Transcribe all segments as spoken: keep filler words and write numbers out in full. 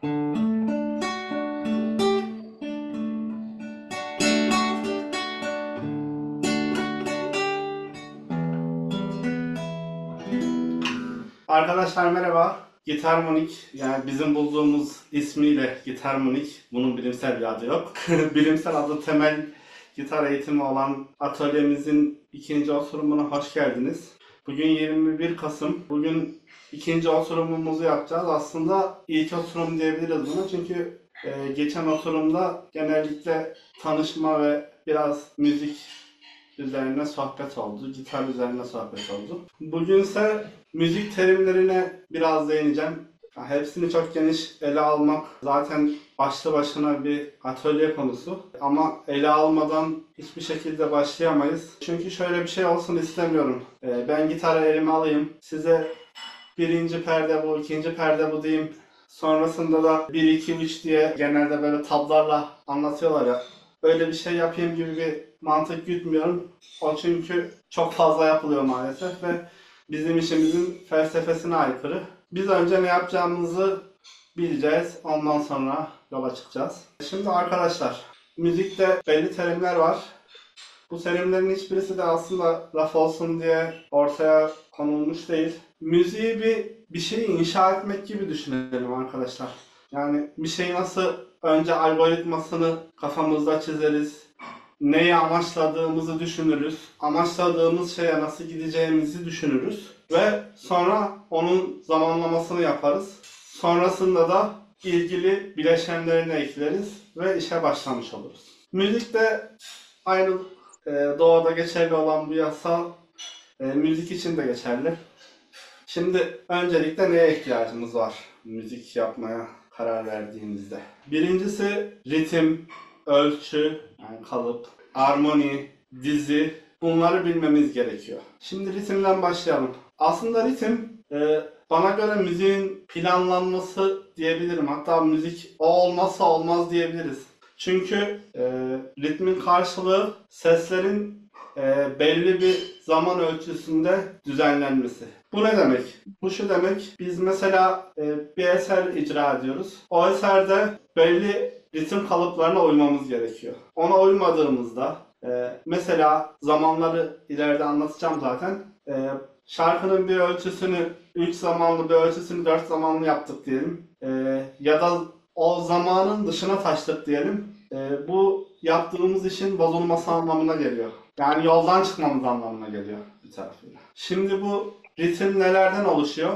Arkadaşlar merhaba. Gitarmonik, yani bizim bulduğumuz ismiyle Gitarmonik, bunun bilimsel bir adı yok. Bilimsel adı temel gitar eğitimi olan atölyemizin ikinci oturumuna hoş geldiniz. Bugün yirmi bir Kasım. Bugün ikinci oturumumuzu yapacağız. Aslında ilk oturum diyebiliriz buna, çünkü e, geçen oturumda genellikle tanışma ve biraz müzik üzerine sohbet oldu. Gitar üzerine sohbet oldu. Bugünse müzik terimlerine biraz değineceğim. Ya hepsini çok geniş ele almak zaten başlı başına bir atölye konusu. Ama ele almadan hiçbir şekilde başlayamayız. Çünkü şöyle bir şey olsun istemiyorum. Ee, ben gitarı elime alayım, size birinci perde bu, ikinci perde bu diyeyim. Sonrasında da bir iki üç diye genelde böyle tablarla anlatıyorlar ya. Öyle bir şey yapayım gibi bir mantık gütmüyorum. O çünkü çok fazla yapılıyor maalesef ve bizim işimizin felsefesine aykırı. Biz önce ne yapacağımızı bileceğiz. Ondan sonra yola çıkacağız. Şimdi arkadaşlar, müzikte belli terimler var. Bu terimlerin hiçbirisi de aslında laf olsun diye ortaya konulmuş değil. Müziği bir bir şeyi inşa etmek gibi düşünelim arkadaşlar. Yani bir şeyi nasıl önce algoritmasını kafamızda çizeriz, neyi amaçladığımızı düşünürüz, amaçladığımız şeye nasıl gideceğimizi düşünürüz ve sonra onun zamanlamasını yaparız. Sonrasında da ilgili bileşenlerini ekleriz ve işe başlamış oluruz. Müzik de aynı e, doğada geçerli olan bu yasa e, müzik için de geçerli. Şimdi öncelikle neye ihtiyacımız var müzik yapmaya karar verdiğimizde? Birincisi ritim, ölçü, yani kalıp, armoni, dizi, bunları bilmemiz gerekiyor. Şimdi ritimden başlayalım. Aslında ritim e, bana göre müziğin planlanması diyebilirim. Hatta müzik o olmazsa olmaz diyebiliriz. Çünkü e, ritmin karşılığı seslerin e, belli bir zaman ölçüsünde düzenlenmesi. Bu ne demek? Bu şu demek, biz mesela e, bir eser icra ediyoruz. O eserde belli ritim kalıplarına uymamız gerekiyor. Ona uymadığımızda, e, mesela zamanları ileride anlatacağım zaten, e, şarkının bir ölçüsünü üç zamanlı, bir ölçüsünü dört zamanlı yaptık diyelim. E, ya da o zamanın dışına taştık diyelim. E, bu yaptığımız işin bozulması anlamına geliyor. Yani yoldan çıkmamız anlamına geliyor bir tarafıyla. Şimdi bu ritim nelerden oluşuyor?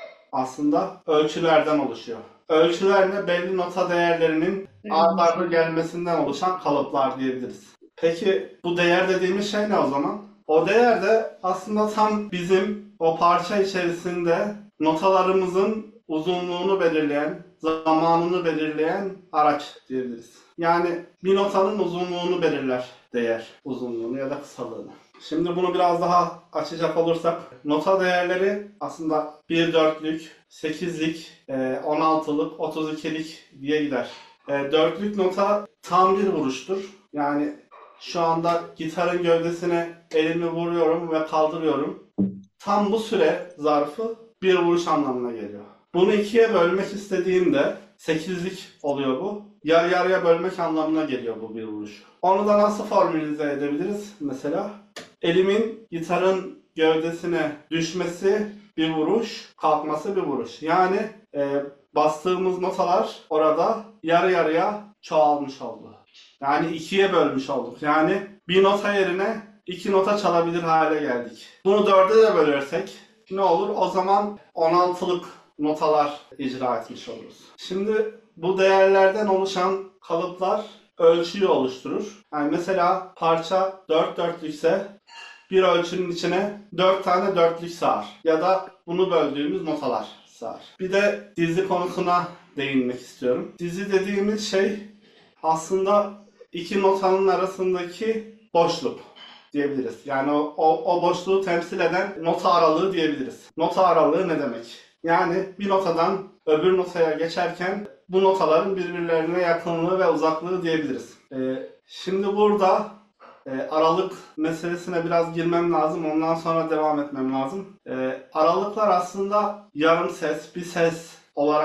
Aslında ölçülerden oluşuyor. Ölçüler ne? Belli nota değerlerinin art arda gelmesinden oluşan kalıplar diyebiliriz. Peki bu değer dediğimiz şey ne o zaman? O değer de aslında tam bizim o parça içerisinde notalarımızın uzunluğunu belirleyen, zamanını belirleyen araç diyebiliriz. Yani bir notanın uzunluğunu belirler değer, uzunluğunu ya da kısalığını. Şimdi bunu biraz daha açacak olursak, nota değerleri aslında bir dörtlük, sekizlik, on altılık, otuz ikilik diye gider. Dörtlük nota tam bir vuruştur. Yani şu anda gitarın gövdesine elimi vuruyorum ve kaldırıyorum. Tam bu süre zarfı bir vuruş anlamına geliyor. Bunu ikiye bölmek istediğimde sekizlik oluyor bu. Yarı yarıya bölmek anlamına geliyor bu bir vuruş. Onu da nasıl formülize edebiliriz mesela? Elimin gitarın gövdesine düşmesi bir vuruş, kalkması bir vuruş. Yani e, bastığımız notalar orada yarı yarıya çoğalmış oldu. Yani ikiye bölmüş olduk. Yani bir nota yerine iki nota çalabilir hale geldik. Bunu dörde de bölersek ne olur? O zaman on altılık notalar icra etmiş oluruz. Şimdi bu değerlerden oluşan kalıplar ölçüyü oluşturur. Yani mesela parça dört dörtlükse bir ölçünün içine dört tane dörtlük sığar. Ya da bunu böldüğümüz notalar sığar. Bir de dizi konusuna değinmek istiyorum. Dizi dediğimiz şey aslında iki notanın arasındaki boşluk diyebiliriz. Yani o, o, o boşluğu temsil eden nota aralığı diyebiliriz. Nota aralığı ne demek? Yani bir notadan öbür notaya geçerken bu notaların birbirlerine yakınlığı ve uzaklığı diyebiliriz. Ee, şimdi burada e, aralık meselesine biraz girmem lazım. Ondan sonra devam etmem lazım. E, aralıklar aslında yarım ses, bir ses olarak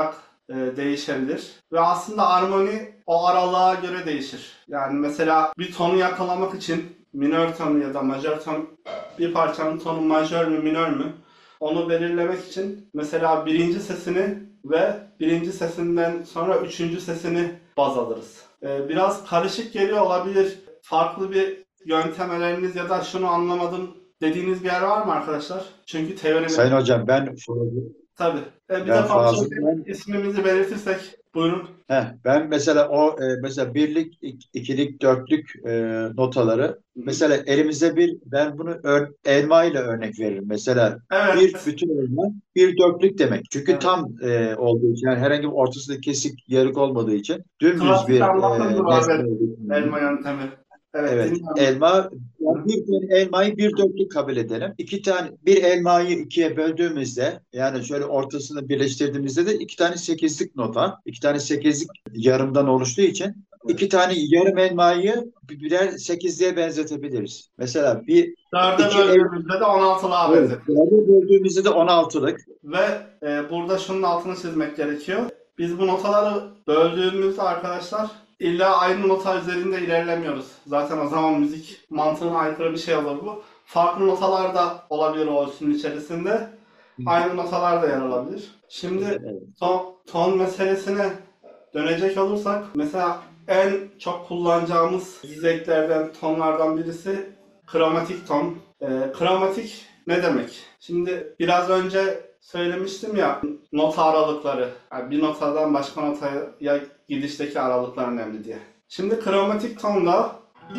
e, değişebilir. Ve aslında armoni o aralığa göre değişir. Yani mesela bir tonu yakalamak için minör tonu ya da majör ton, bir parçanın tonu majör mü minör mü onu belirlemek için mesela birinci sesini ve birinci sesinden sonra üçüncü sesini baz alırız. E, biraz karışık geliyor olabilir. Farklı bir yöntemleriniz ya da şunu anlamadım dediğiniz bir yer var mı arkadaşlar? Çünkü teori. Sayın hocam ben Tabii. E, bir ben de fazla konuşurken ben ismimizi belirtirsek buyurun. heh, ben mesela o e, mesela birlik, ik- ikilik, dörtlük e, notaları Hı hı. mesela elimize bir ben bunu ör, elma ile örnek veririm. Mesela bir Evet. bütün elma bir dörtlük demek. Çünkü Evet. tam e, olduğu için yani herhangi bir ortasında kesik yarık olmadığı için dümdüz Klasik bir e, anlatımdır o nesne abi. olduğu için. Elma yöntemi. Evet, Evet, dinliyorum. elma Hı. yani bir tane elmayı bir dörtlük kabul edelim. İki tane bir elmayı ikiye böldüğümüzde yani şöyle ortasını birleştirdiğimizde de iki tane sekizlik nota, iki tane sekizlik yarımdan oluştuğu için Evet. iki tane yarım elmayı birer sekizliğe benzetebiliriz. Mesela bir Dörde iki el böldüğümüzde de on altılığa evet, benzetir. dörde böldüğümüzde de on altılık. Ve e, burada şunun altını çizmek gerekiyor. Biz bu notaları böldüğümüzde arkadaşlar illa aynı nota üzerinde ilerlemiyoruz. Zaten o zaman müzik mantığına aykırı bir şey olur bu. Farklı notalar da olabilir o ölçünün içerisinde. Aynı notalar da yer alabilir. Şimdi Evet. ton, ton meselesine dönecek olursak mesela en çok kullanacağımız diyezeklerden, tonlardan birisi kromatik ton. Ee, kromatik ne demek? Şimdi biraz önce söylemiştim ya nota aralıkları. Yani bir notadan başka notaya gidişteki aralıklar önemli diye. Şimdi kromatik tonda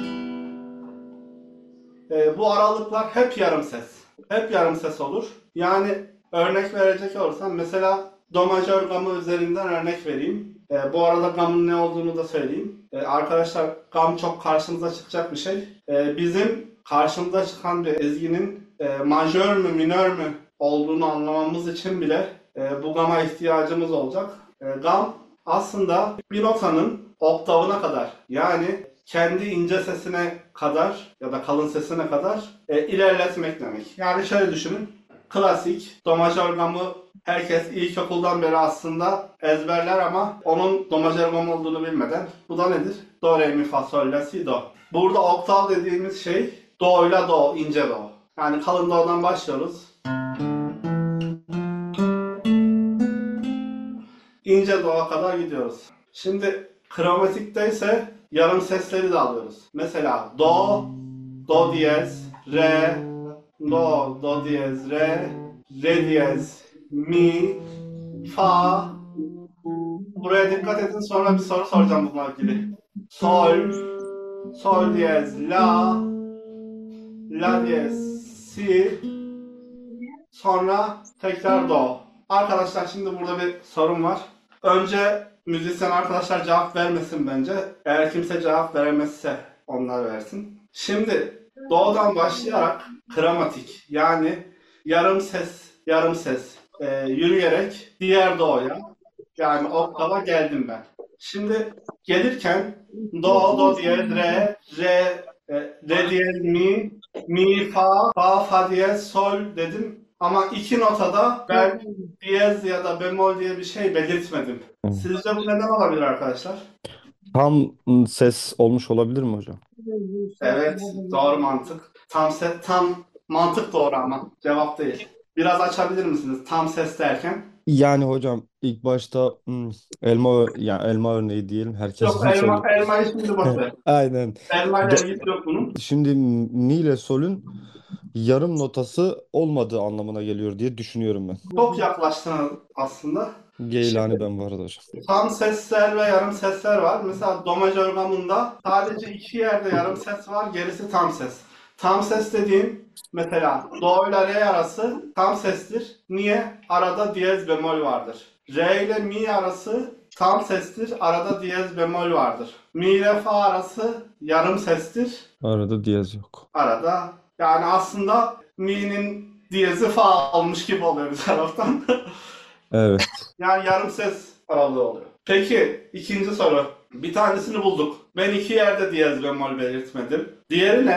e, bu aralıklar hep yarım ses. Hep yarım ses olur. Yani örnek verecek olursam mesela do majör gamı üzerinden örnek vereyim. E, bu arada gamın ne olduğunu da söyleyeyim. E, arkadaşlar gam çok karşımıza çıkacak bir şey. E, bizim karşımıza çıkan bir ezginin e, majör mü minör mü olduğunu anlamamız için bile e, bu gama ihtiyacımız olacak. E, gam aslında bir notanın oktavına kadar yani kendi ince sesine kadar ya da kalın sesine kadar e, ilerletmek demek. Yani şöyle düşünün. Klasik do majör gamı herkes ilkokuldan beri aslında ezberler ama onun do majör gam olduğunu bilmeden. Bu da nedir? Do, re, mi, fa, sol, la, si, do. Burada oktav dediğimiz şey do ile do, ince do. Yani kalın do'dan başlıyoruz. İnce do'a kadar gidiyoruz. Şimdi kromatikte ise yarım sesleri de alıyoruz. Mesela do, do diyez, re, do, do diyez, re, re diyez, mi, fa. Buraya dikkat edin sonra bir soru soracağım bununla ilgili. Sol, sol diyez, la, la diyez, si, sonra tekrar do. Arkadaşlar şimdi burada bir sorun var. Önce müzisyen arkadaşlar cevap vermesin bence. Eğer kimse cevap veremezse onlar versin. Şimdi do'dan başlayarak kromatik yani yarım ses yarım ses e, yürüyerek diğer do'ya yani oktava geldim ben. Şimdi gelirken do, do diyez, re, re, e, re diyez, mi, mi, fa, fa, fa diyez, sol dedim. Ama iki notada ben diyez ya da bemol diye bir şey belirtmedim. Sizce bu neden olabilir arkadaşlar? Tam ım, ses olmuş olabilir mi hocam? Evet, doğru mantık. Tam ses, tam mantık doğru ama cevap değil. Biraz açabilir misiniz tam ses derken? Yani hocam ilk başta ım, elma ö- yani elma örneği diyelim Yok herkesin elma, söyle. elmayı şimdi boş ver. Aynen. Elma ile Do- ilgisi yok bunun. Şimdi mi ile solün yarım notası olmadığı anlamına geliyor diye düşünüyorum ben. Çok yaklaştınız aslında. Geylani ben var hocam. Tam sesler ve yarım sesler var. Mesela do majör gamında sadece iki yerde yarım ses var, gerisi tam ses. Tam ses dediğim mesela do ile re arası tam sestir. Niye? Arada diyez bemol vardır. Re ile mi arası tam sestir. Arada diyez bemol vardır. Mi ile fa arası yarım sestir. Arada diyez yok. Arada yani aslında mi'nin diyezi fa almış gibi oluyor bir taraftan. Evet. Yani yarım ses aralığı oluyor. Peki ikinci soru. Bir tanesini bulduk. Ben iki yerde diyez bemol belirtmedim. Diğeri ne?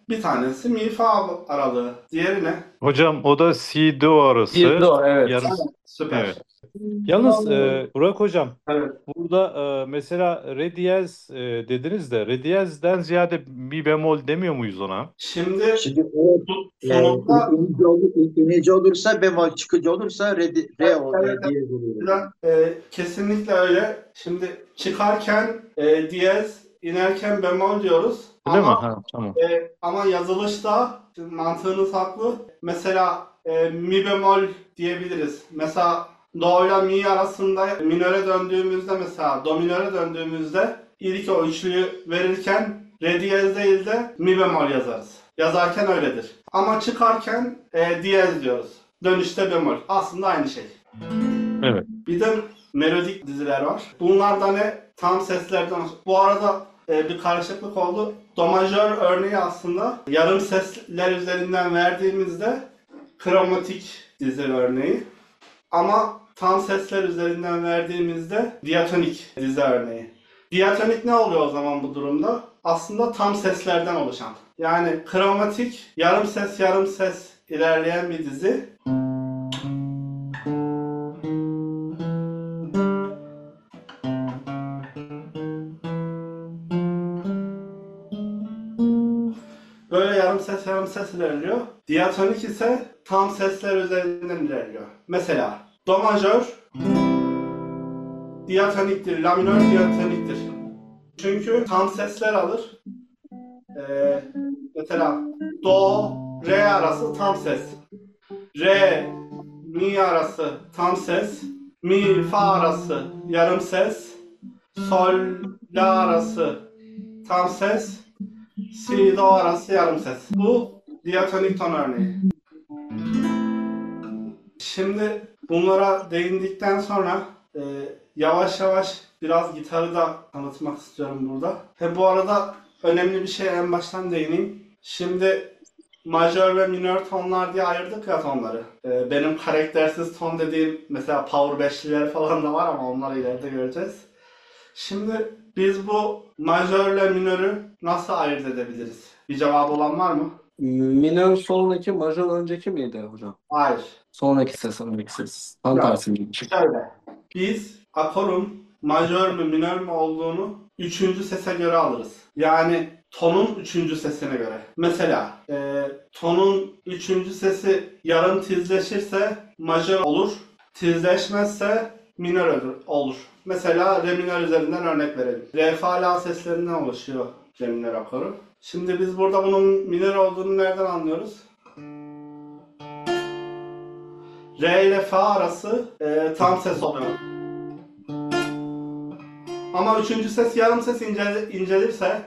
Bir tanesi mi fa aralığı. Diğeri ne? Hocam o da si do arası. Bir do, evet. Yarım. Süper. Evet. Yalnız e, Burak hocam Evet. burada e, mesela re diyez e, dediniz de re diyezden ziyade mi bemol demiyor muyuz ona? Şimdi Şimdi o e, sonunda inici, olur, inici olursa bemol, çıkıcı olursa re, re Evet, o, evet, e, diyez oluyor. Biraz, e, kesinlikle öyle. Şimdi çıkarken e, diyez, inerken bemol diyoruz. Öyle mi? Ama Ha, tamam. e, ama yazılışta şimdi mantığınız haklı. Mesela e, mi bemol diyebiliriz. Mesela do ile mi arasında minöre döndüğümüzde, mesela do minöre döndüğümüzde ilk o üçlüyü verirken re diyez değil de mi bemol yazarız. Yazarken öyledir. Ama çıkarken e, diyez diyoruz. Dönüşte bemol. Aslında aynı şey. Evet. Bir de melodik diziler var. Bunlar da ne? Tam seslerden. Bu arada e, bir karışıklık oldu. Do majör örneği aslında yarım sesler üzerinden verdiğimizde kromatik dizi örneği. Ama tam sesler üzerinden verdiğimizde diatonik dizi örneği. Diatonik ne oluyor o zaman bu durumda? Aslında tam seslerden oluşan. Yani kromatik yarım ses yarım ses ilerleyen bir dizi. Böyle yarım ses yarım ses ilerliyor. Diatonik ise tam sesler üzerinden ilerliyor. Mesela do majör diatoniktir, la minör diatoniktir. Çünkü tam sesler alır. Ee, mesela do, re arası tam ses. Re, mi arası tam ses. Mi, fa arası yarım ses. Sol, la arası tam ses. Si, do arası yarım ses. Bu diatonik ton örneği. Şimdi bunlara değindikten sonra e, yavaş yavaş biraz gitarı da tanıtmak istiyorum burada. He, bu arada önemli bir şey en baştan değineyim. Şimdi majör ve minör tonlar diye ayırdık ya tonları. E, benim karaktersiz ton dediğim mesela power beşliler falan da var ama onları ileride göreceğiz. Şimdi biz bu majörle minörü nasıl ayırt edebiliriz? Bir cevabı olan var mı? Minör sonraki, majör önceki miydi hocam? Hayır. Sonraki ses, önceki ses. Tam Ya, tersi miydi? Şöyle. Biz akorun majör mü minör mü olduğunu üçüncü sese göre alırız. Yani tonun üçüncü sesine göre. Mesela e, tonun üçüncü sesi yarım tizleşirse majör olur. Tizleşmezse minör olur. Mesela re minör üzerinden örnek verelim. Re, fa, la seslerinden oluşuyor re minör akoru. Şimdi biz burada bunun minör olduğunu nereden anlıyoruz? Re ile fa arası e, tam ses oluyor. Ama üçüncü ses yarım ses ince, incelirse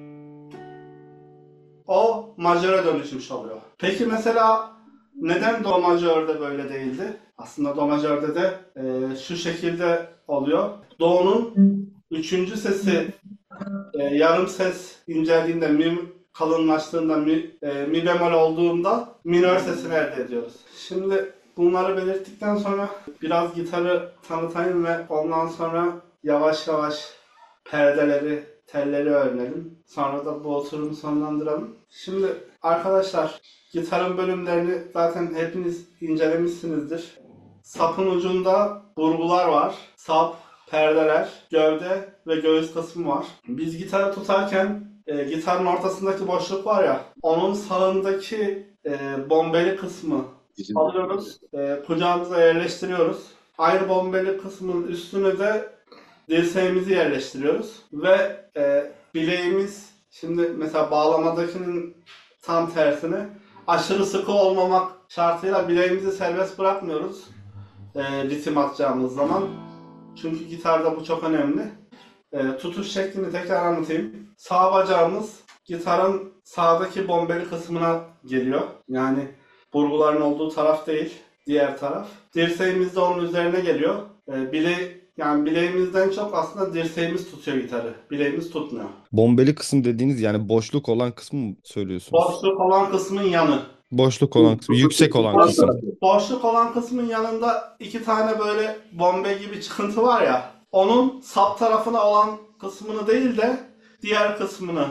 o majöre dönüşmüş oluyor. Peki mesela neden do majörde böyle değildi? Aslında do majörde de e, şu şekilde oluyor. Do'nun üçüncü sesi e, yarım ses inceldiğinde, mi kalınlaştığında, mi, e, mi bemol olduğunda minör sesini elde ediyoruz. Şimdi bunları belirttikten sonra biraz gitarı tanıtayım ve ondan sonra yavaş yavaş perdeleri, telleri öğrenelim. Sonra da bu oturumu sonlandıralım. Şimdi arkadaşlar gitarın bölümlerini zaten hepiniz incelemişsinizdir. Sapın ucunda burgular var. Sap, perdeler, gövde ve göğüs kısmı var. Biz gitarı tutarken e, gitarın ortasındaki boşluk var ya, onun sağındaki e, bombeli kısmı Bizim alıyoruz, e, kucağımıza yerleştiriyoruz. Aynı bombeli kısmın üstüne de dirseğimizi yerleştiriyoruz ve e, bileğimiz, şimdi mesela bağlamadakinin tam tersine, aşırı sıkı olmamak şartıyla bileğimizi serbest bırakmıyoruz e, ritim atacağımız zaman. Çünkü gitarda bu çok önemli. E, tutuş şeklini tekrar anlatayım. Sağ bacağımız gitarın sağdaki bombeli kısmına geliyor. Yani burguların olduğu taraf değil, diğer taraf. Dirseğimiz de onun üzerine geliyor. E, bile, yani bileğimizden çok aslında dirseğimiz tutuyor gitarı. Bileğimiz tutmuyor. Bombeli kısım dediğiniz yani boşluk olan kısmı mı söylüyorsunuz? Boşluk olan kısmın yanı. Boşluk olan kısmı, yüksek olan Boşluk- kısım. Boşluk olan kısmın yanında iki tane böyle bombe gibi çıkıntı var ya. Onun sap tarafına olan kısmını değil de diğer kısmını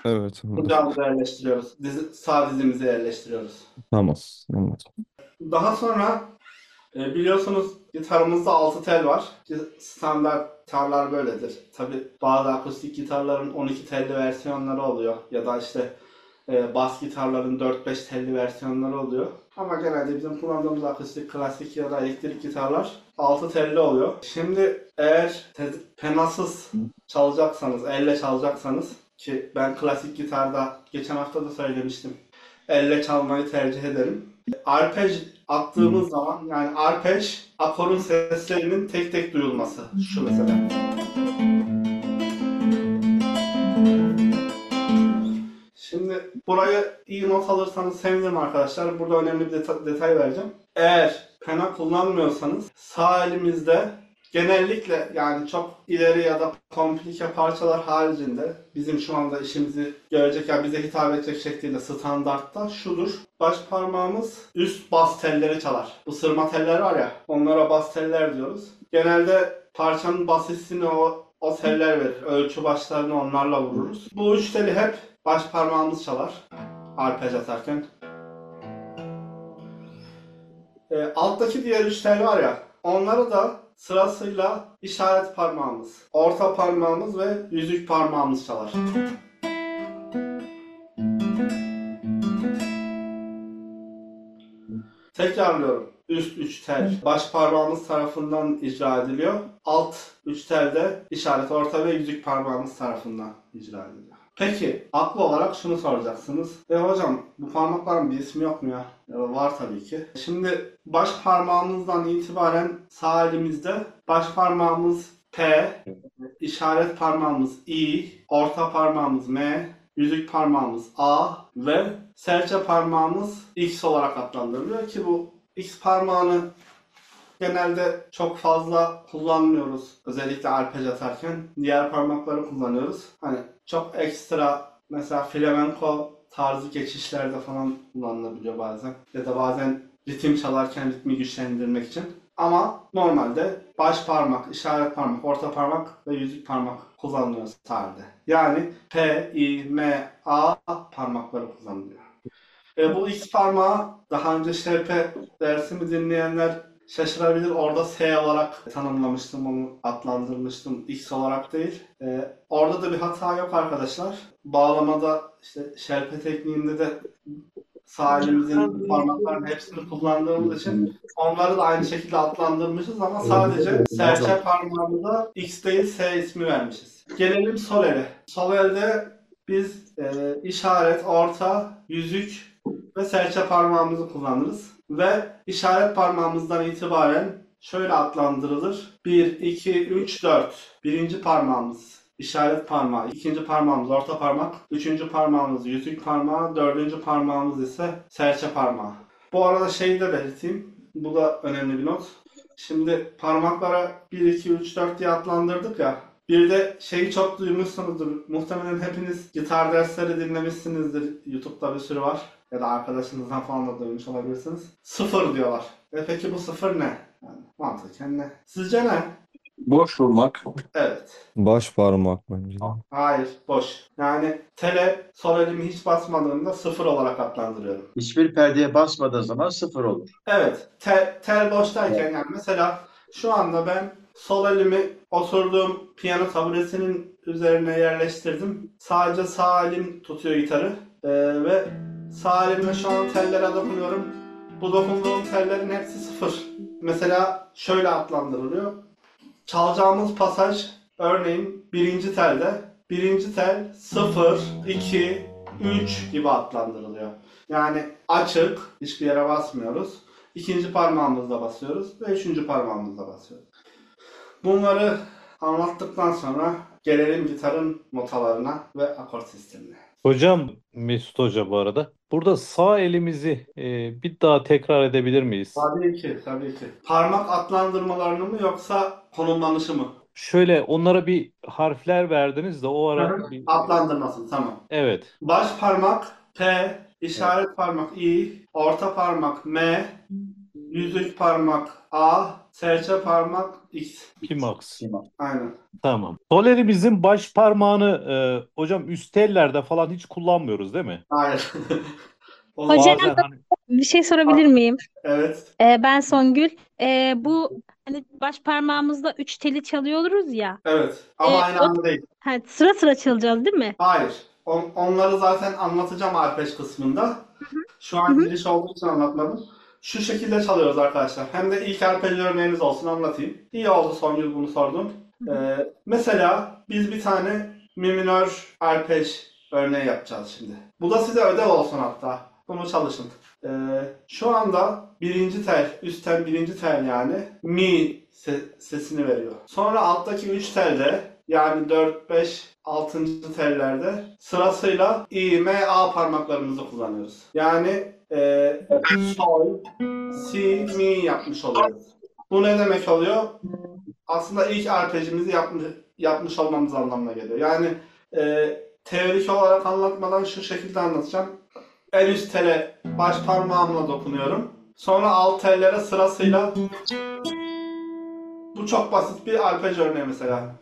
Evet. Kucağımıza yerleştiriyoruz. Dizi, sağ dizimize yerleştiriyoruz. Tamam. Anladım. Daha sonra e, biliyorsunuz gitarımızda altı tel var. Standart gitarlar böyledir. Tabi bazı akustik gitarların on iki telli versiyonları oluyor. Ya da işte e, bas gitarların dört beş telli versiyonları oluyor. Ama genelde bizim kullandığımız akustik, klasik ya da elektrik gitarlar altı telli oluyor. Şimdi eğer te- penasız çalacaksanız, elle çalacaksanız, ki ben klasik gitarda geçen hafta da söylemiştim, elle çalmayı tercih ederim. Arpej attığımız zaman, yani arpej akorun seslerinin tek tek duyulması. Şu mesela. Şimdi burayı iyi not alırsanız sevinirim arkadaşlar. Burada önemli bir deta- detay vereceğim. Eğer pena kullanmıyorsanız sağ elimizde genellikle, yani çok ileri ya da komplike parçalar haricinde bizim şu anda işimizi görecek, ya bize hitap edecek şekilde standartta şudur. Baş parmağımız üst bas telleri çalar. Bu sırma teller var ya, onlara bas teller diyoruz. Genelde parçanın bas hissini o, o teller verir. Ölçü başlarını onlarla vururuz. Bu üç teli hep baş parmağımız çalar arpej atarken. E, alttaki diğer üç tel var ya, onları da sırasıyla işaret parmağımız, orta parmağımız ve yüzük parmağımız çalar. Tekrarlıyorum. Üst üç tel baş parmağımız tarafından icra ediliyor. Alt üç tel de işaret, orta ve yüzük parmağımız tarafından icra ediliyor. Peki, aklı olarak şunu soracaksınız. E hocam, bu parmakların bir ismi yok mu ya? Ya da var tabii ki. Şimdi baş parmağımızdan itibaren sağ elimizde baş parmağımız P, işaret parmağımız I, orta parmağımız M, yüzük parmağımız A ve serçe parmağımız X olarak adlandırılıyor ki bu X parmağını genelde çok fazla kullanmıyoruz. Özellikle arpej atarken diğer parmakları kullanıyoruz. Hani çok ekstra, mesela flamenco tarzı geçişlerde falan kullanılabiliyor bazen. Ya da bazen ritim çalarken ritmi güçlendirmek için. Ama normalde baş parmak, işaret parmak, orta parmak ve yüzük parmak kullanılıyor sadece. Yani P, I, M, A parmakları kullanılıyor. E, bu X parmağı daha önce şerpe dersimi dinleyenler şaşırabilir. Orada S olarak tanımlamıştım, onu adlandırmıştım. X olarak değil. E, orada da bir hata yok arkadaşlar. Bağlamada işte şerpe tekniğinde de sağ elimizin parmakların hepsini kullandığımız için onları da aynı şekilde adlandırmışız ama sadece serçe parmağımıza X değil S ismi vermişiz. Gelelim sol ele. Sol elde biz e, işaret, orta, yüzük ve serçe parmağımızı kullanırız. Ve işaret parmağımızdan itibaren şöyle adlandırılır. bir, iki, üç, dört. Birinci parmağımız işaret parmağı, ikinci parmağımız orta parmak, üçüncü parmağımız yüzük parmağı, dördüncü parmağımız ise serçe parmağı. Bu arada şeyi de belirteyim. Bu da önemli bir not. Şimdi parmaklara bir, iki, üç, dört diye adlandırdık ya. Bir de şeyi çok duymuşsunuzdur. Muhtemelen hepiniz gitar dersleri dinlemişsinizdir. YouTube'da bir sürü var. Ya da arkadaşınızdan falan da duymuş olabilirsiniz. Sıfır diyorlar. E peki bu sıfır ne? Yani mantıken ne? Sizce ne? Boş vurmak. Evet. Baş parmak bence. Hayır, boş. Yani tele sol elimi hiç basmadığımda sıfır olarak adlandırıyorum. Hiçbir perdeye basmadığı zaman sıfır olur. Evet, tel, tel boştayken, yani mesela şu anda ben sol elimi oturduğum piyano taburesinin üzerine yerleştirdim. Sadece sağ elim tutuyor gitarı Ee, ve sağ elimle şu an tellere dokunuyorum. Bu dokunduğum tellerin hepsi sıfır. Mesela şöyle adlandırılıyor. Çalacağımız pasaj örneğin birinci telde. Birinci tel sıfır, iki, üç gibi adlandırılıyor. Yani açık, hiçbir yere basmıyoruz. İkinci parmağımızla basıyoruz ve üçüncü parmağımızla basıyoruz. Bunları anlattıktan sonra gelelim gitarın notalarına ve akort sistemine. Hocam, Mesut Hoca bu arada. Burada sağ elimizi e, bir daha tekrar edebilir miyiz? Tabii ki, tabii ki. Parmak adlandırmalarını mı yoksa konumlanışı mı? Şöyle onlara bir harfler verdiniz de o ara bir... Adlandırması, tamam. Evet. Baş parmak P, işaret parmak I, orta parmak M, yüzük parmak A, serçe parmak X. Pimax. Aynen. Tamam. Sol elimizin baş parmağını e, hocam üst tellerde falan hiç kullanmıyoruz değil mi? Hayır. O Hocam Bazen hani bir şey sorabilir miyim? evet. Ee, ben Songül. Ee, bu hani baş parmağımızda üç teli çalıyoruz ya. Evet. Ee, Ama aynı o anda değil. ha, sıra sıra çalacağız değil mi? Hayır. On- onları zaten anlatacağım arpej kısmında. Şu Hı an hı. giriş olduğu için anlatmadım. Şu şekilde çalıyoruz arkadaşlar. Hem de ilk arpej örneğiniz olsun anlatayım. İyi oldu Songül bunu sordum. Ee, mesela biz bir tane mi minör arpej örneği yapacağız şimdi. Bu da size ödev olsun hatta. Bunu çalışın. Ee, şu anda birinci tel, üstten birinci tel yani mi se- sesini veriyor. Sonra alttaki üç telde yani dört, beş, altıncı tellerde sırasıyla i, m, a parmaklarımızı kullanıyoruz. Yani e, sol, si, mi yapmış oluyoruz. Bu ne demek oluyor? Aslında ilk arpejimizi yapmış, yapmış olmamız anlamına geliyor. Yani e, teorik olarak anlatmadan şu şekilde anlatacağım. En üst tele baş parmağımla dokunuyorum. Sonra alt tellere sırasıyla bu çok basit bir arpej örneği mesela.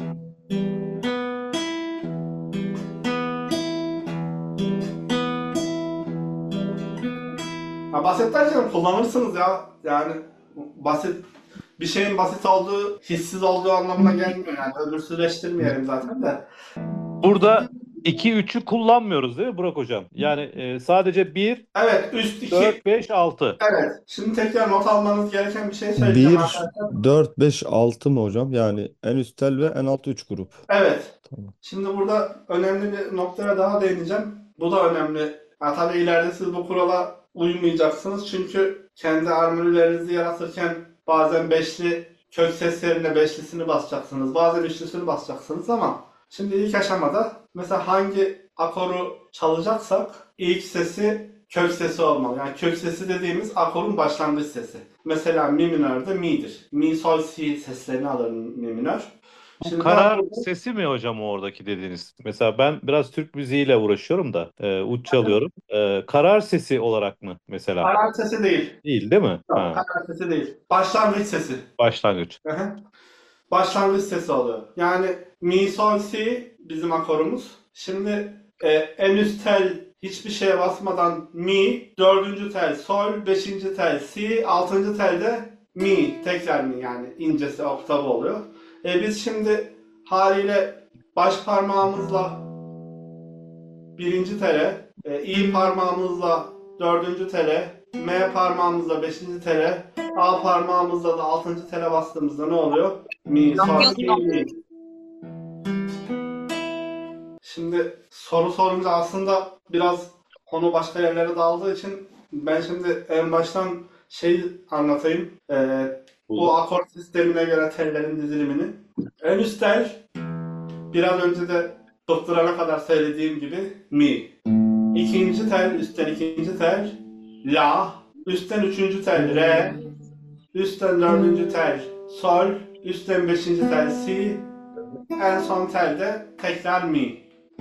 Ha, basit derken kullanırsınız ya. Yani basit bir şeyin basit olduğu, hissiz olduğu anlamına gelmiyor yani. Öbürsüzleştirmeyelim zaten de. burada iki üçü kullanmıyoruz değil mi Burak hocam? Yani e, sadece bir, Evet, üst iki. dört, beş, altı. Evet. Şimdi tekrar not almanız gereken bir şey söyleyeceğim bir, arkadaşlar. dört, beş, altı mı hocam? Yani en üst tel ve en alt üç grup. Evet. Tamam. Şimdi burada önemli bir noktaya daha değineceğim. Bu da önemli. Ha, tabii ileride siz bu kurala uymayacaksınız. Çünkü kendi armonilerinizi yaratırken bazen beşli kök seslerine beşlisini basacaksınız. Bazen üçlüsünü basacaksınız ama şimdi ilk aşamada mesela hangi akoru çalacaksak ilk sesi kök sesi olmalı. Yani kök sesi dediğimiz akorun başlangıç sesi. Mesela mi minörde mi'dir. Mi, sol, si seslerini alır mi minör. Bu Şimdi karar ben- sesi mi hocam o oradaki dediğiniz? Mesela ben biraz Türk müziğiyle uğraşıyorum da e, uç çalıyorum. E, karar sesi olarak mı mesela? karar sesi değil. Değil değil mi? Yok, Ha, karar sesi değil. Başlangıç sesi. başlangıç. Hı hı. Başlangıç sesi oluyor. Yani mi, sol, si bizim akorumuz. Şimdi e, en üst tel hiçbir şeye basmadan mi, dördüncü tel sol, beşinci tel si, altıncı telde mi, tekrar mi yani incesi oktavı oluyor. E, biz şimdi haliyle baş parmağımızla birinci tele, e, i parmağımızla dördüncü tele, m parmağımızla beşinci tele, a parmağımızla da altıncı tele bastığımızda ne oluyor? Mi, sol, si, mi. Şimdi soru sorunca aslında biraz konu başka yerlere dağıldığı için ben şimdi en baştan şey anlatayım. Ee, bu akor sistemine göre tellerin dizilimini. En üst tel biraz önce de tutturana kadar söylediğim gibi mi. İkinci tel, üstten ikinci tel la. Üstten üçüncü tel re. Üstten dördüncü tel sol. Üstten beşinci tel si. En son telde tekrar mi.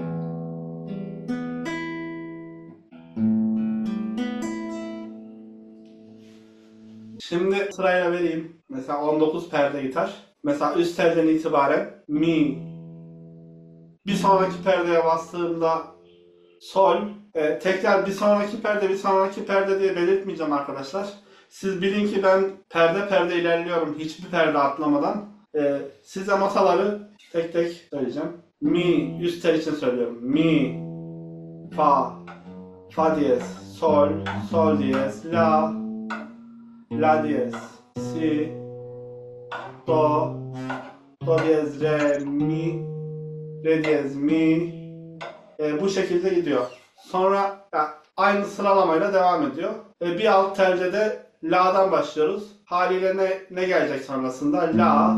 Şimdi sırayla vereyim. Mesela on dokuz perde gitar. Mesela üst telden itibaren mi. Bir sonraki perdeye bastığımda sol. Ee, tekrar bir sonraki perde, bir sonraki perde diye belirtmeyeceğim arkadaşlar. Siz bilin ki ben perde perde ilerliyorum hiçbir perde atlamadan. Ee, size notaları tek tek söyleyeceğim. Mi, üst tel için söylüyorum. Mi, fa, fa diyez, sol, sol diyez, la, la diyez, si, do, do diyez, re, mi, re diyez, mi. E, bu şekilde gidiyor. Sonra ya, aynı sıralamayla devam ediyor. E, bir alt telde de la'dan başlıyoruz. Haliyle ne, ne gelecek sonrasında? La,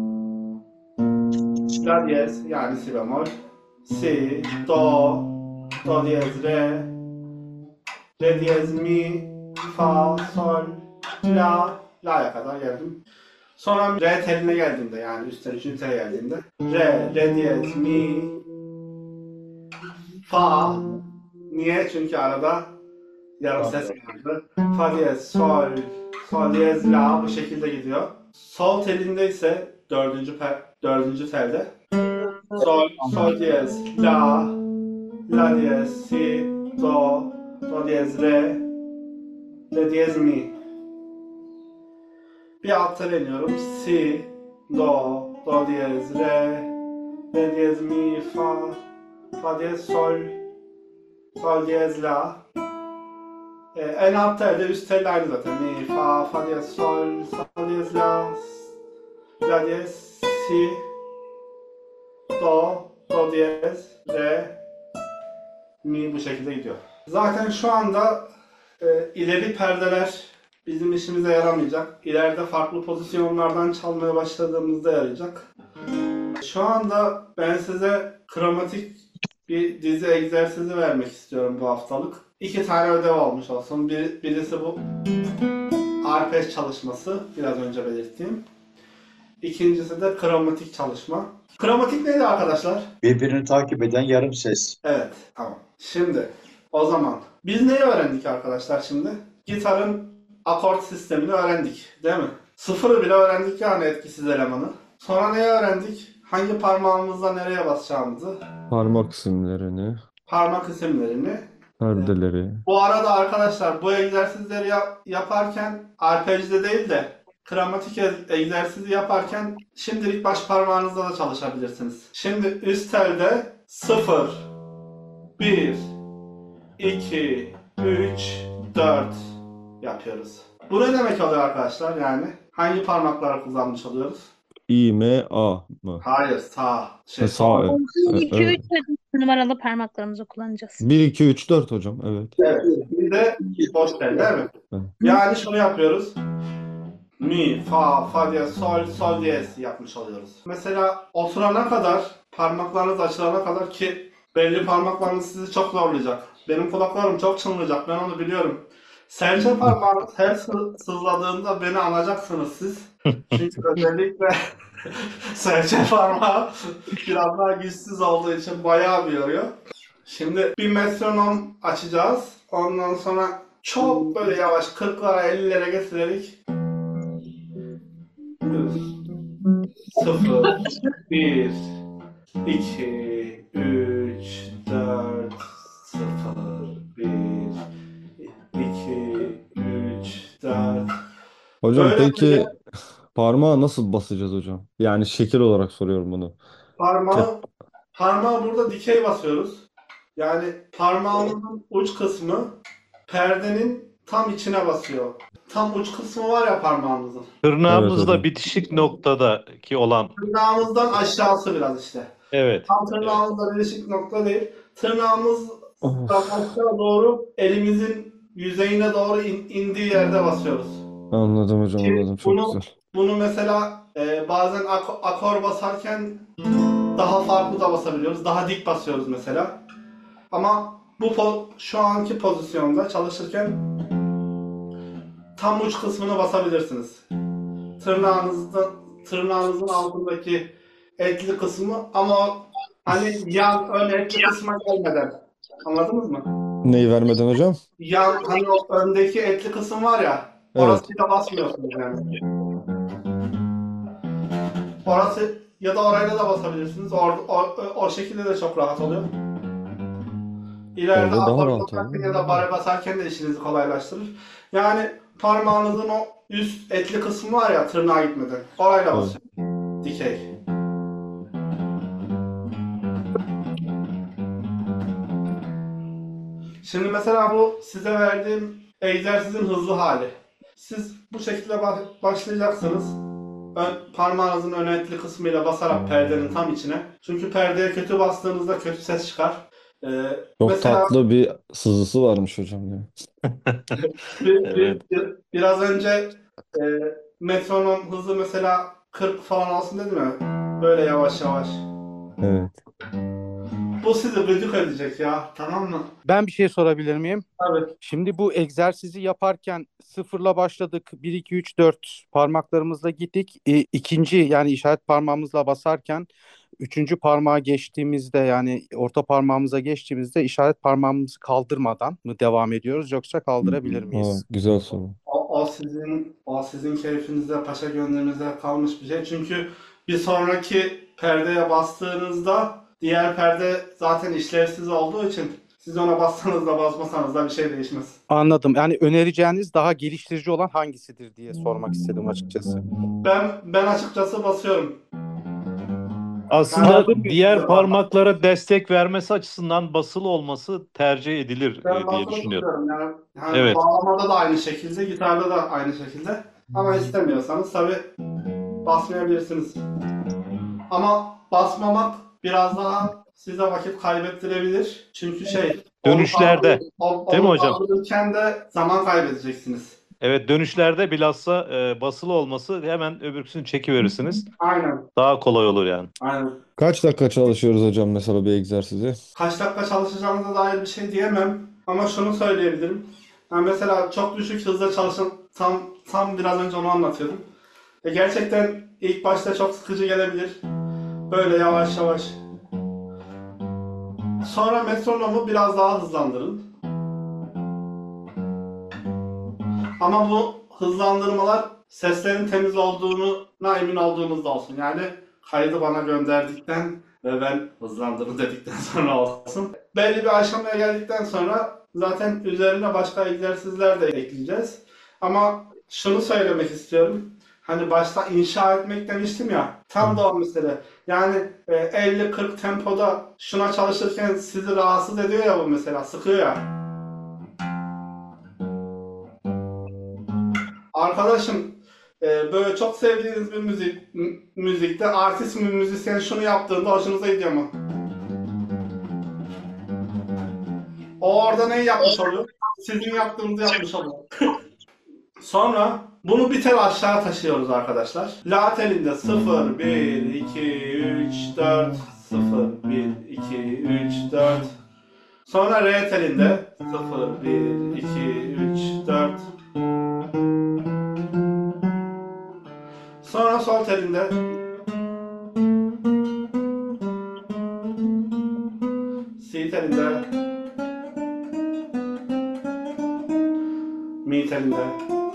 la diyez yani si bemol, si, do, do diyez, re, re diyez, mi, fa, sol, la, la'ya kadar geldim. Sonra re teline geldiğimde yani üstten üçüncü tele geldiğimde re, re diyez, mi, fa. Niye? Çünkü arada yarım ses vardı. Fa diyez, sol, sol diyez, la bu şekilde gidiyor. Sol telinde ise dördüncü per, dördüncü telde sol, sol diyez, la, la diyez, si, do, do diyez, re, re diyez, mi. Bir alt tel iniyorum. Si, do, do diyez, re, re diyez, mi, fa, fa diyez, sol, sol diyez, la. Ee, en alt telde üst telle aynı zaten. Mi, fa, fa diyez, sol, sol diyez, la, la diyez, si, do, do diyez, re, mi bu şekilde gidiyor. Zaten şu anda e, ileri perdeler bizim işimize yaramayacak. İleride farklı pozisyonlardan çalmaya başladığımızda yarayacak. Şu anda ben size kromatik bir dizi egzersizi vermek istiyorum bu haftalık. İki tane ödev olmuş olsun. Bir, birisi bu arpej çalışması, biraz önce belirttiğim. İkincisi de kromatik çalışma. Kromatik neydi arkadaşlar? Birbirini takip eden yarım ses. Evet, tamam. Şimdi o zaman biz neyi öğrendik arkadaşlar şimdi? Gitarın akort sistemini öğrendik, değil mi? Sıfırı bile öğrendik yani etkisiz elemanı. Sonra neyi öğrendik? Hangi parmağımızla nereye basacağımızı, Parmak isimlerini, parmak isimlerini. perdeleri. Bu arada arkadaşlar bu egzersizleri yap- yaparken arpejde değil de kromatik e- egzersizi yaparken şimdilik baş parmağınızla da çalışabilirsiniz. Şimdi üst telde sıfır, bir, iki, üç, dört yapıyoruz. Bu ne demek oluyor arkadaşlar yani? Hangi parmakları kullanmış oluyoruz? İ, M, A mı? Hayır, sağ. Şey, Ha, sağ el. bir, iki, Evet. üç numaralı parmaklarımızı kullanacağız. bir, iki, üç, dört hocam. Evet. Evet. Bir de boş tel değil mi? Evet. Yani şunu yapıyoruz. Mi, fa, fa diyez, sol, sol diyez yapmış oluyoruz. Mesela oturana kadar, parmaklarınız açılana kadar ki belli parmaklarınız sizi çok zorlayacak. Benim kulaklarım çok çınlayacak, ben onu biliyorum. Serçe parmağınız her sı- sızladığında beni anacaksınız siz. Çünkü özellikle serçe parmağı biraz daha güçsüz olduğu için bayağı bir yoruyor. Şimdi bir metronom açacağız. Ondan sonra çok böyle yavaş kırklara ellilere getirerek sıfır, bir, iki, üç, dört, sıfır, bir, iki, üç, dört. Hocam Böyle peki böyle parmağı nasıl basacağız hocam? Yani şekil olarak soruyorum bunu. parmağı, parmağı burada dikey basıyoruz. Yani parmağımızın uç kısmı perdenin tam içine basıyor. Tam uç kısmı var ya parmağımızın. Tırnağımızla hocam. bitişik noktadaki olan. Tırnağımızdan aşağısı biraz işte. Evet. Tam tırnağımızla birleşik nokta değil. Tırnağımızdan aşağı doğru elimizin yüzeyine doğru in- indiği yerde basıyoruz. Anladım hocam, Ki anladım. Çok bunu güzel. bunu mesela e, bazen ak- akor basarken daha farklı da basabiliyoruz. Daha dik basıyoruz mesela. Ama bu po- şu anki pozisyonda çalışırken tam uç kısmını basabilirsiniz. Tırnağınızda tırnağınızın altındaki etli kısmı ama hani yan ön etli kısma gelmeden. Anladınız mı? Neyi vermeden hocam? Yan hani o öndeki etli kısım var ya, Evet. orasıyla basmıyorsunuz yani. Orası ya da orayla da basabilirsiniz. Or, o, o şekilde de çok rahat oluyor. İleride Orada daha akor rahat basarken oluyor. ya da bare basarken de işinizi kolaylaştırır. Yani parmağınızın o üst etli kısmı var ya tırnağa gitmeden. Orayla Evet. basıyor. Dikey. Şimdi mesela bu size verdiğim egzersizin hızlı hali. Siz bu şekilde ba- başlayacaksınız. Ön, parmağınızın ön etli kısmıyla basarak perdenin tam içine. Çünkü perdeye kötü bastığınızda kötü ses çıkar. Ee, Çok mesela tatlı bir sızısı varmış hocam ya. bir, bir- Evet. bir- biraz önce e, metronom hızı mesela kırk falan olsun dedim ya. Böyle yavaş yavaş. Evet. Bu sizi gıcık edecek ya. Tamam mı? Ben bir şey sorabilir miyim? Tabii. Şimdi bu egzersizi yaparken sıfırla başladık. bir, iki, üç, dört parmaklarımızla gittik. E, ikinci yani işaret parmağımızla basarken üçüncü parmağa geçtiğimizde yani orta parmağımıza geçtiğimizde işaret parmağımızı kaldırmadan mı devam ediyoruz yoksa kaldırabilir Aa, miyiz? güzel soru. O, o o sizin o sizin keyfinize, paşa gönlünüze kalmış bir şey. Çünkü bir sonraki perdeye bastığınızda diğer perde zaten işlevsiz olduğu için siz ona bassanız da basmasanız da bir şey değişmez. Anladım. Yani önereceğiniz daha geliştirici olan hangisidir diye sormak istedim açıkçası. Ben ben açıkçası basıyorum. Aslında Anladım. diğer parmaklara destek vermesi açısından basılı olması tercih edilir Ben e, diye basılı düşünüyorum. tutuyorum. Yani, yani Evet. bağlamada da aynı şekilde, gitarda da aynı şekilde. Ama istemiyorsanız tabii basmayabilirsiniz. Ama basmamak biraz daha size vakit kaybettirebilir. Çünkü şey, Dönüşlerde, onu, onu değil mi hocam? kaldırırken de zaman kaybedeceksiniz. Evet, dönüşlerde bilhassa e, basılı olması hemen öbürküsünü çekiverirsiniz. Aynen. Daha kolay olur yani. Aynen. Kaç dakika çalışıyoruz hocam mesela bir egzersizi? Kaç dakika çalışacağınıza dair bir şey diyemem. Ama şunu söyleyebilirim. Yani mesela çok düşük hızda çalışan, tam, tam biraz önce onu anlatıyordum. E gerçekten ilk başta çok sıkıcı gelebilir. Böyle yavaş yavaş. Sonra metronomu biraz daha hızlandırın. Ama bu hızlandırmalar seslerin temiz olduğuna emin olduğunuzda olsun. Yani kaydı bana gönderdikten ve ben hızlandırın dedikten sonra olsun. Belli bir aşamaya geldikten sonra zaten üzerine başka egzersizler de ekleyeceğiz. Ama şunu söylemek istiyorum. Hani başta inşa etmek demiştim ya. Tam da o mesele. Yani e, elli kırk tempoda şuna çalışırken sizi rahatsız ediyor ya bu mesela. Sıkıyor ya. Arkadaşım e, böyle çok sevdiğiniz bir müzik m- müzikte artist bir müzisyen şunu yaptığında hoşunuza gidiyor mu? O orada neyi yapmış oluyor? Sizin yaptığınızı yapmış oluyor. Sonra bunu bir tel aşağı taşıyoruz arkadaşlar. La telinde sıfır, bir, iki, üç, dört, sıfır, bir, iki, üç, dört. Sonra re telinde sıfır, bir, iki, üç, dört. Sonra sol telinde si telinde mi telinde.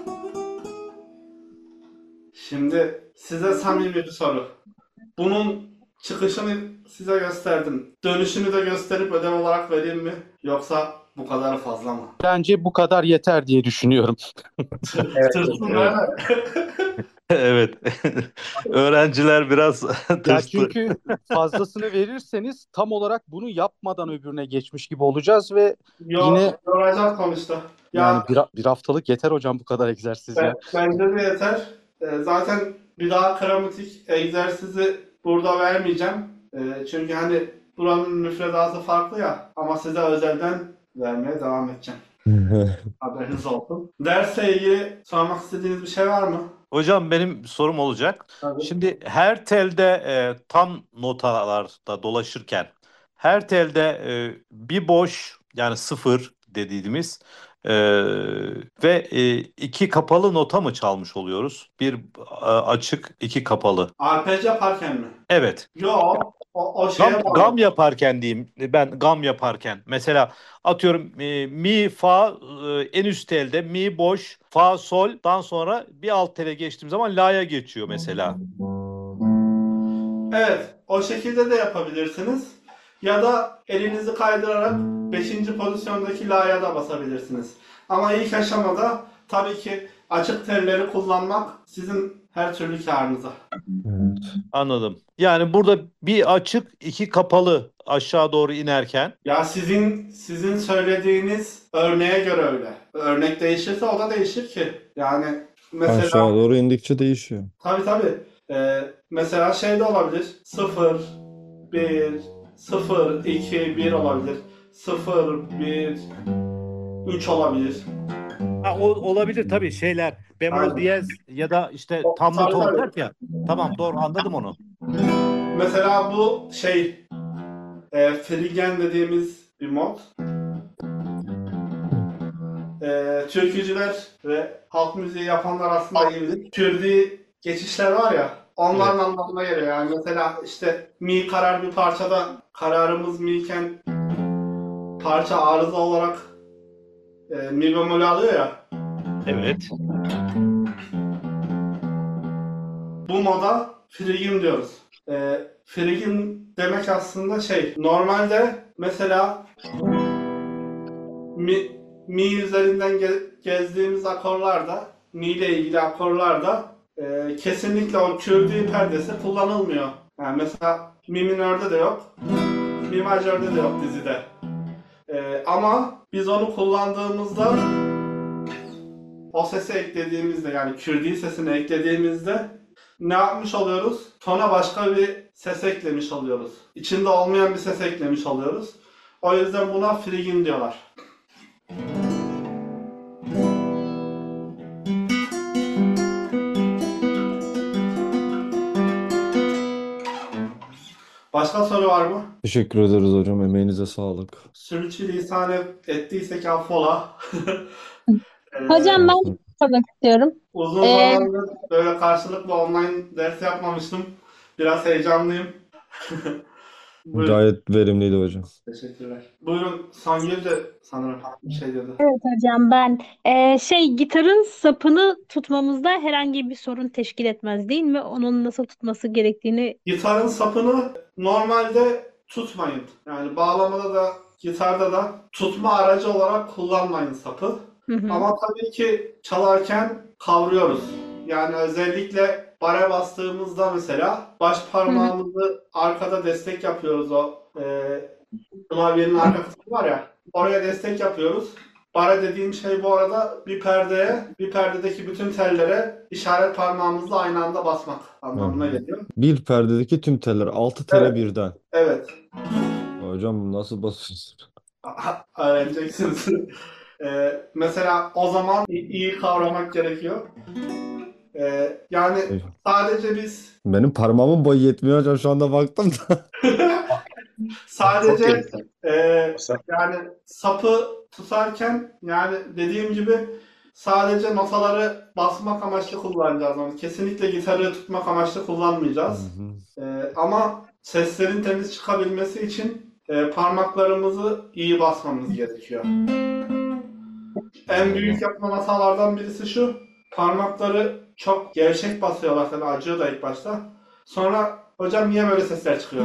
Şimdi size samimi bir soru. Bunun çıkışını size gösterdim. Dönüşünü de gösterip ödev olarak vereyim mi? Yoksa bu kadar fazla mı? Bence bu kadar yeter diye düşünüyorum. Tırsınlar da. Evet. Öğrenciler biraz Ya tırstı. çünkü fazlasını verirseniz tam olarak bunu yapmadan öbürüne geçmiş gibi olacağız ve Yok, yine yoracağız sonuçta. Ya yani bir, bir haftalık yeter hocam bu kadar egzersiz ben, ya. bence de yeter. Ee, zaten bir daha krematik egzersizi burada vermeyeceğim. Ee, çünkü hani buranın müfredatı farklı ya. Ama size özelden vermeye devam edeceğim. Haberiniz olsun. Dersle ilgili sormak istediğiniz bir şey var mı? Hocam benim sorum olacak. Tabii. Şimdi her telde e, tam notalarda dolaşırken her telde e, bir boş yani sıfır dediğimiz e, ve e, iki kapalı nota mı çalmış oluyoruz? Bir e, açık, iki kapalı. Arpej yaparken mi? Evet. Yok. O, o şeye Gam, bağlı. gam yaparken diyeyim. Ben gam yaparken. Mesela atıyorum e, mi, fa e, en üst telde, mi boş, fa soldan sonra bir alt tele geçtiğim zaman la'ya geçiyor mesela. Evet. O şekilde de yapabilirsiniz. Ya da elinizi kaydırarak beşinci pozisyondaki la'ya da basabilirsiniz. Ama ilk aşamada tabii ki açık telleri kullanmak sizin her türlü kârınıza. Evet. Anladım. Yani burada bir açık, iki kapalı aşağı doğru inerken. Ya sizin sizin söylediğiniz örneğe göre öyle. Örnek değişirse o da değişir ki. Yani mesela Aşağı doğru indikçe değişiyor. tabii tabii. Ee, mesela şey de olabilir. sıfır, bir, sıfır, iki, bir olabilir. sıfır, bir, üç olabilir. Ha, o olabilir tabii şeyler. Bemol Aynen. diyez ya da işte O- tam tabii, not tabii. olacak ya. Tamam doğru anladım onu. Mesela bu şey e, Fregen dediğimiz bir mod. E, türkücüler ve halk müziği yapanlar aslında iyi bilir. Kürdi geçişler var ya, onların Evet. anlamına geliyor. Yani mesela işte mi karar bir parçada kararımız mi iken parça arıza olarak e, mi bemolü alıyor ya. Evet. Bu moda frigim diyoruz. Ee, frigim demek aslında şey, normalde mesela mi, mi üzerinden ge- gezdiğimiz akorlarda, mi ile ilgili akorlarda e, kesinlikle o Kürdi perdesi kullanılmıyor. Yani mesela mi minörde de yok, mi majörde de yok dizide. E, ama biz onu kullandığımızda o sesi eklediğimizde, yani Kürdi sesini eklediğimizde ne yapmış oluyoruz? Tona başka bir ses eklemiş oluyoruz. İçinde olmayan bir ses eklemiş oluyoruz. O yüzden buna frigim diyorlar. Başka soru var mı? Teşekkür ederiz hocam. Emeğinize sağlık. Sürçülisan ettiysek affola. Ee, Hocam ben sormak istiyorum. uzun Ee, zamandır böyle karşılıklı online ders yapmamıştım. Biraz heyecanlıyım. Buyurun. Gayet verimliydi hocam. Teşekkürler. Buyurun, Songül de sanırım bir şey dedi. Evet hocam ben Ee, şey gitarın sapını tutmamızda herhangi bir sorun teşkil etmez değil mi? Onun nasıl tutması gerektiğini. Gitarın sapını normalde tutmayın. Yani bağlamada da gitarda da tutma aracı olarak kullanmayın sapı. Hı hı. Ama tabii ki çalarken kavruyoruz. Yani özellikle bare bastığımızda mesela baş parmağımızı arkada destek yapıyoruz, o e, klavyenin arka kısmı var ya, oraya destek yapıyoruz. Bare dediğim şey bu arada bir perdeye, bir perdedeki bütün tellere işaret parmağımızla aynı anda basmak anlamına geliyor. Bir perdedeki tüm teller. Altı tele Evet. birden. Evet. Hocam nasıl basıyorsun? Öğreneceksiniz. Ee, mesela o zaman i- iyi kavramak gerekiyor. Ee, yani Eyvah. sadece biz Benim parmağımın boyu yetmiyor hocam, şu anda baktım da. sadece Okey. e, yani sapı tutarken, yani dediğim gibi sadece notaları basmak amaçlı kullanacağız onu. Kesinlikle gitarı tutmak amaçlı kullanmayacağız. Hı hı. Ee, ama seslerin temiz çıkabilmesi için e, parmaklarımızı iyi basmamız gerekiyor. En büyük yapılan hatalardan birisi şu: parmakları çok gevşek basıyorlar, tabii acıyor da ilk başta. Sonra hocam niye böyle sesler çıkıyor?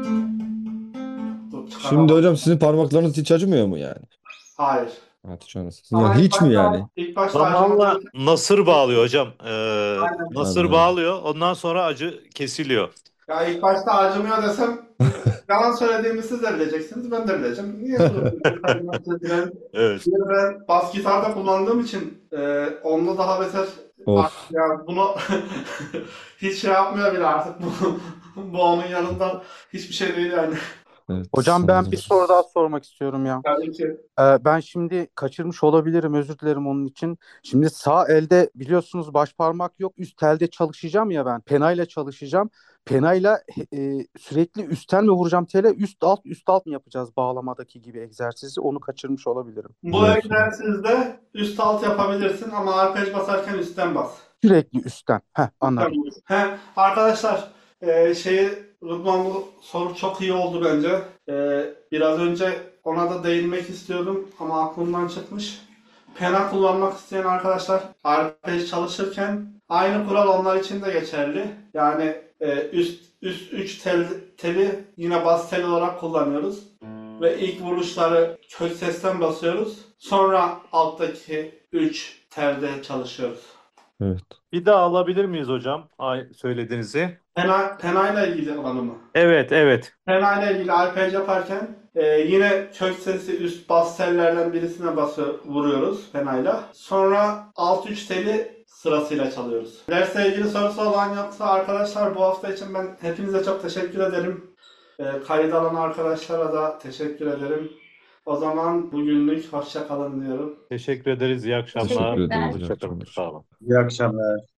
Dur, çıkaramam. Şimdi hocam sizin parmaklarınız hiç acımıyor mu yani? Hayır. Hadi canım. Ama Ya ilk hiç mi başta, yani? ilk başta Zamanla acımadığı- nasır bağlıyor hocam. Ee, Aynen. nasır Anladım. bağlıyor. Ondan sonra acı kesiliyor. Ya ilk başta acımıyor desem yalan söylediğimi siz de bileceksiniz, ben de bileceğim. Niye soruyorsunuz? Evet. Şimdi ben bas gitarda kullandığım için e, onda daha beter. Of. Ya bunu hiç şey yapmıyor bile artık. Bu, bu onun yanında hiçbir şey değil yani. Evet, Hocam ben sanırım. bir soru daha sormak istiyorum ya. Tabii ki. Ee, ben şimdi kaçırmış olabilirim, özür dilerim onun için. Şimdi sağ elde biliyorsunuz baş parmak yok, üst telde çalışacağım ya ben. Penayla çalışacağım. Penayla e, sürekli üstten mi vuracağım tele, üst alt üst alt mı yapacağız bağlamadaki gibi egzersizi? Onu kaçırmış olabilirim. Bu Evet. egzersizde üst alt yapabilirsin ama arpej basarken üstten bas. Sürekli üstten. Heh, anladım. He, arkadaşlar e, şeyi Rıdvan, bu soru çok iyi oldu bence. E, biraz önce ona da değinmek istiyordum ama aklımdan çıkmış. Pena kullanmak isteyen arkadaşlar arpej çalışırken aynı kural onlar için de geçerli. Yani e, üst üst üç tel, teli yine bas tel olarak kullanıyoruz. Ve ilk vuruşları kök sesten basıyoruz. Sonra alttaki üç telde çalışıyoruz. Evet. Bir daha alabilir miyiz hocam? Ay, söylediğinizi. Pena, pena ile ilgili olanı mı? Evet, evet. Pena ile ilgili arpej yaparken e, yine kök sesi üst bas tellerden birisine basıyor, vuruyoruz penayla. Sonra alt üç teli sırasıyla çalıyoruz. Dersle ilgili sorusu olan yoksa arkadaşlar, bu hafta için ben hepinize çok teşekkür ederim. E, kayıt alan arkadaşlara da teşekkür ederim. O zaman bugünlük hoşça kalın diyorum. Teşekkür ederiz. İyi akşamlar. Teşekkür ederiz. İyi Teşekkürler. Hoşça kalın. akşamlar. Sağ olun. İyi akşamlar.